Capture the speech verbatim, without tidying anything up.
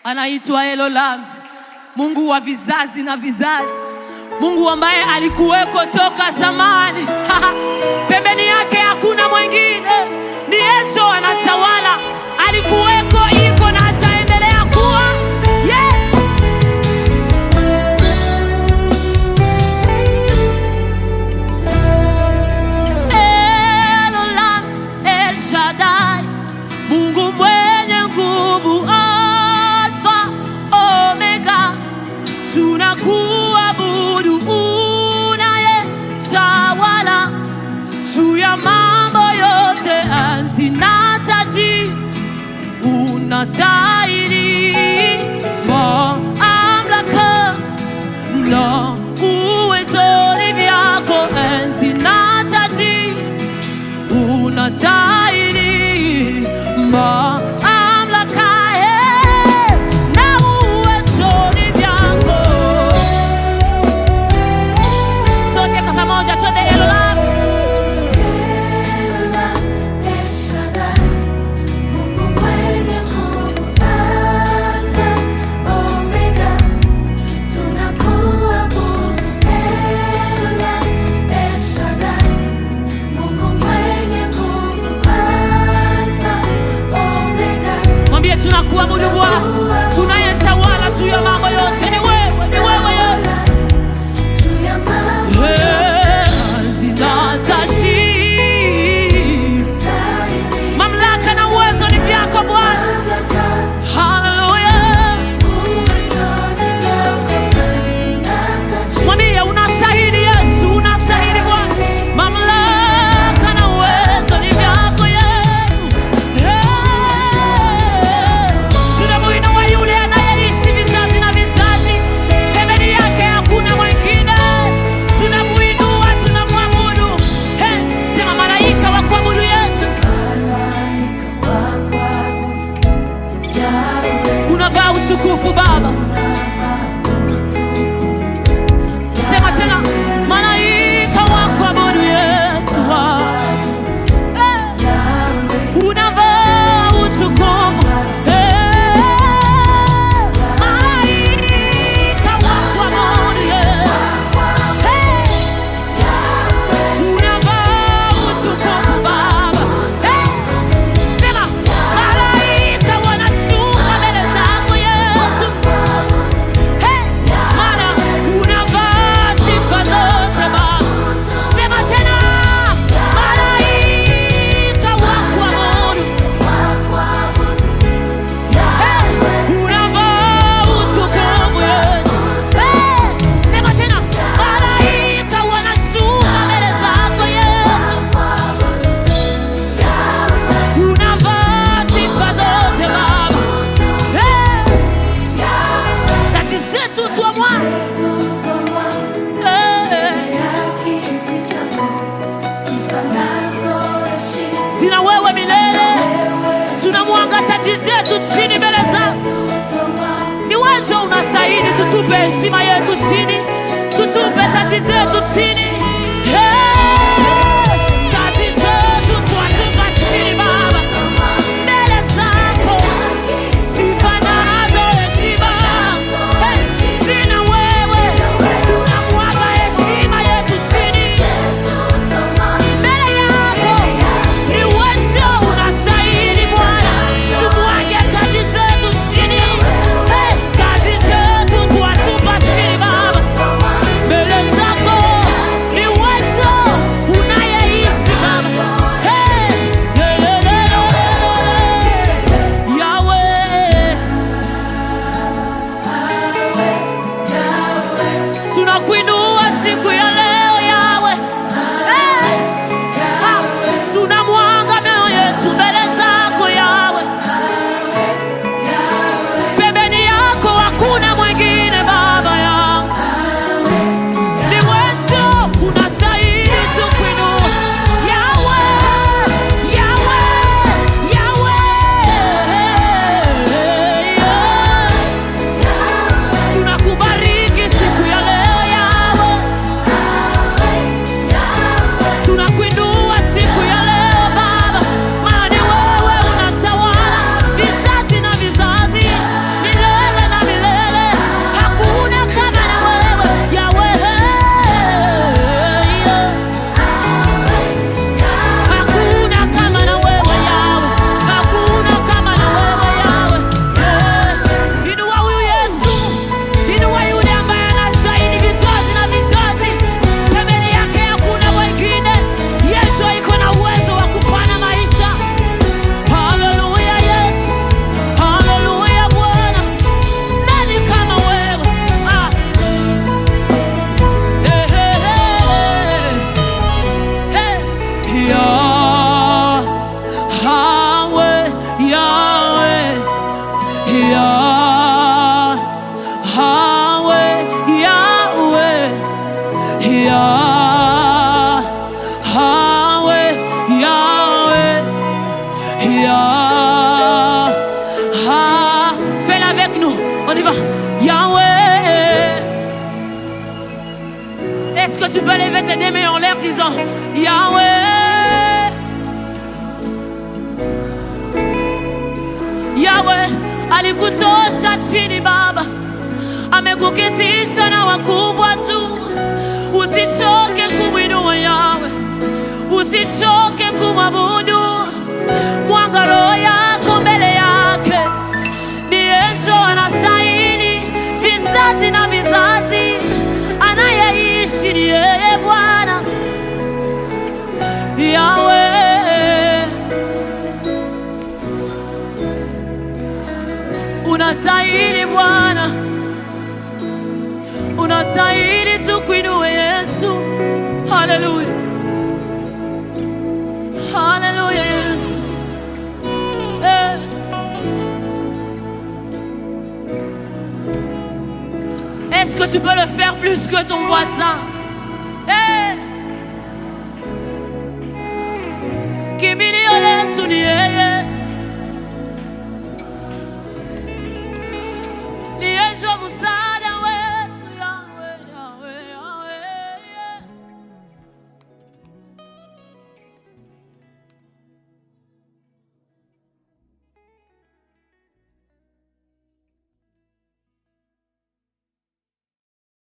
anaitwa Elolam, Mungu wa vizazi na vizazi, Mungu ambaye alikuweko toka zamani. Pembeni yake hakuna mwingine, ni Yesu anatawala, alikuweko, iko na ataendelea kuwa. Yes! Elolam, El Shaddai, Mungu mwenye nguvu, Alfa Omega, tunakuabudu, unayetawala juu ya mambo yote, enzi na taji, unastahili mamlaka na uwezo ni vyako, enzi na taji, unastahili mamlaka na uwezo ni vyako. Sote kwa pamoja tuende Elolam. Tunakuabudu Bwana, unayetawala juu ya mambo yote, ni wewe, ni wewe Yesu. Juu ya mambo zinatashi, mamlaka na uwezo ni vyako Bwana. Hallelujah. Mwambie unastahili Yesu, unastahili Bwana. Mamlaka na uwezo ni vyako Yesu. Unavaa utukufu Baba. Sema tena, malaika wakuabudu Yesu. Unavaa utukufu. Malaika wakuabudu Yesu. Unavaa utukufu Baba. Sema, malaika wanashuka mbele zako Yesu. Mana unavaa sifa zote Baba. Sema tena, malaika wakuabudu. Unavaa utukufu Yesu. Sema tena, malaika wanashuka mbele zako Yesu. Unavaa sifa zote Baba. Taji zetu tuamua, zina wewe milele. Tunamwanga taji zetu chini mbele zako. Ni wewe unastahili, tutupe heshima yetu chini, tutupe taji zetu chini. Taji zetu tuatupa chini Baba, mbele zako. Sifa nazo heshima zina wewe. Tunamwaga heshima yetu chini mbele yako. Ni wewe unastahili Bwana, tumwage taji zetu chini. Taji zetu tuatupa chini Baba, mbele zako. Ni Ya, ah, fais-le avec nous. On y va. Yahweh. Est-ce que tu peux lever tes deux mains en l'air disant Yahweh? Yahweh, alikutosha chini Baba, amekuketisha na wakubwa tu. Usichoke kumwinua Yahweh, usichoke kumwabudu. Mwanga roho yako mbele yake, ni Yesu anastahili vizazi na vizazi. Anayeishi ni yeye Bwana Yahweh. Unastahili Bwana, unastahili tukuinue Yesu. Hallelujah, hallelujah Yesu. Eh. Est-ce que tu peux le faire plus que ton voisin? Eh. Kimbilio letu ni yeye, ni yeye Musa.